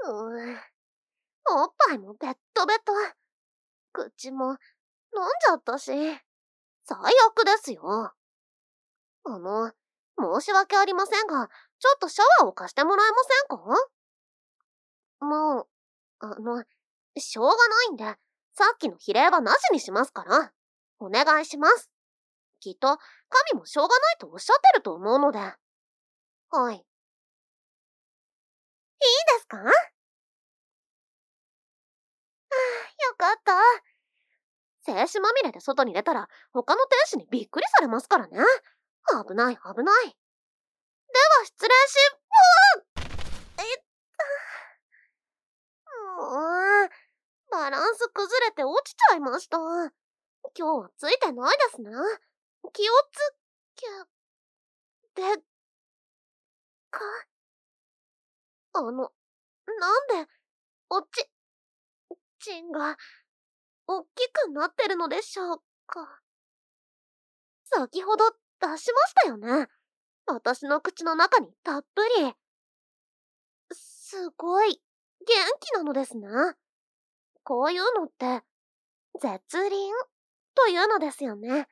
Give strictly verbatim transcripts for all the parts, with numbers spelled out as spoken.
うーん。おっぱいもベットベト。口も飲んじゃったし。最悪ですよ。あの、申し訳ありませんが、ちょっとシャワーを貸してもらえませんか？もう、あの、しょうがないんで、さっきの比例はなしにしますから。お願いします。きっと、神もしょうがないとおっしゃってると思うので。はい。いいですか？ああ、よかった。精子まみれで外に出たら、他の天使にびっくりされますからね。危ない危ない。では失礼し、うわっ！えっもう、バランス崩れて落ちちゃいました。今日はついてないですね。気をつけ、で、か、あの、なんで、おち、ちんが、おっきくなってるのでしょうか。先ほど出しましたよね。私の口の中にたっぷり。すごい、元気なのですね。こういうのって、絶倫というのですよね。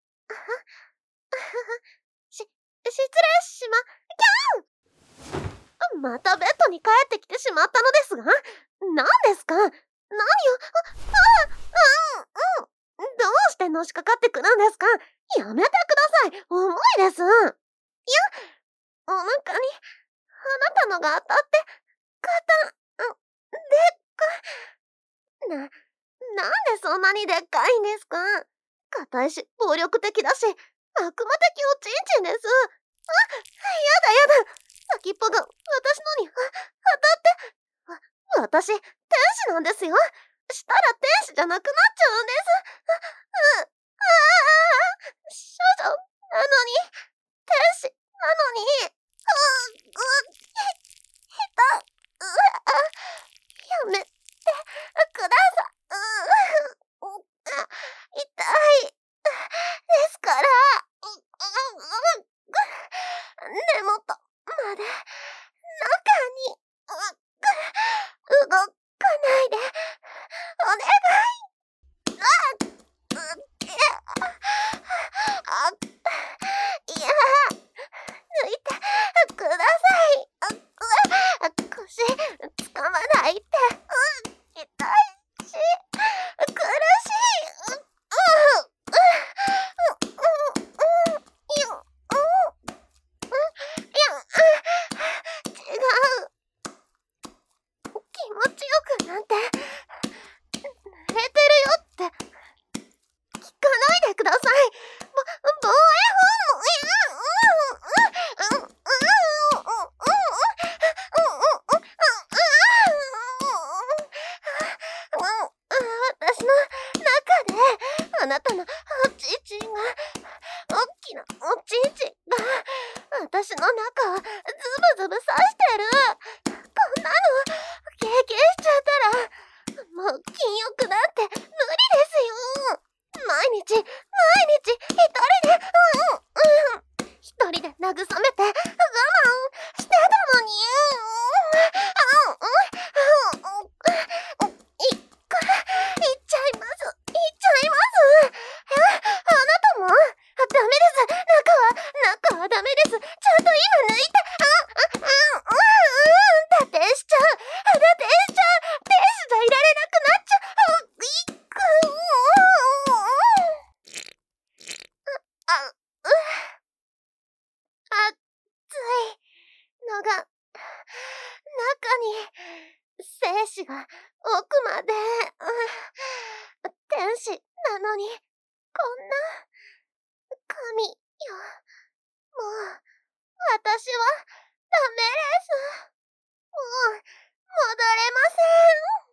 し、失礼しま、キャン！またベッドに帰ってきてしまったのですが、何ですか？何を、あ、あ、うん、うん、どうしてのしかかってくるんですか？やめてください、重いです。いや、お腹に、あなたのが当たって、かた、ん、でっか、な、なんでそんなにでっかいんですか？硬いし、暴力的だし、悪魔的おちんちんです。あ、やだやだ。先っぽが私のにあ当たって。わ、私、天使なんですよ。したら天使じゃなくなっちゃうんです。う、う、ああ、少女なのに、天使なのに、う、う、ひ、ひた、うわ、やめてくださ、う、う、あ、痛い。ですから、う、う、う、根元まで、中に、う、動かないで、お願い。あ、う、いや、あ、いや、抜いてください。あ、うわ、腰、つかまないで。うん、痛いし、苦しい。う、う、う、う、う、う、いや、う、う、いや、違う。気持ちよくなんて、濡れてるよって、聞かないでください。ぼ、防衛本能、いや、うん、うん、うん、うん、うん、うん、うん、うん、うん、うん、うん、私の中で、あなたのおちんちんが、おっきなおちんちんが、私の中をズブズブ刺してる。こんなの、経験しちゃったら、もう禁欲なんて無理ですよ。毎日、毎日、一人で、うん、うん、一人で慰めて、我慢してたのに、うん、うん、うん、うん、い、これ、いっちゃいます、いっちゃいます。え、あなたも？ダメです。中は、中はダメです。ちゃんと今抜いて、あ、あ、うん、うん、うん、だってしちゃう。だってしちゃう。天使じゃいられなくなっちゃう。いっく、あ、う、熱いのが、中に、精子が奥まで、うん、天使なのに、こんな、神よ。もう、私は、ダメです。もう、戻れません。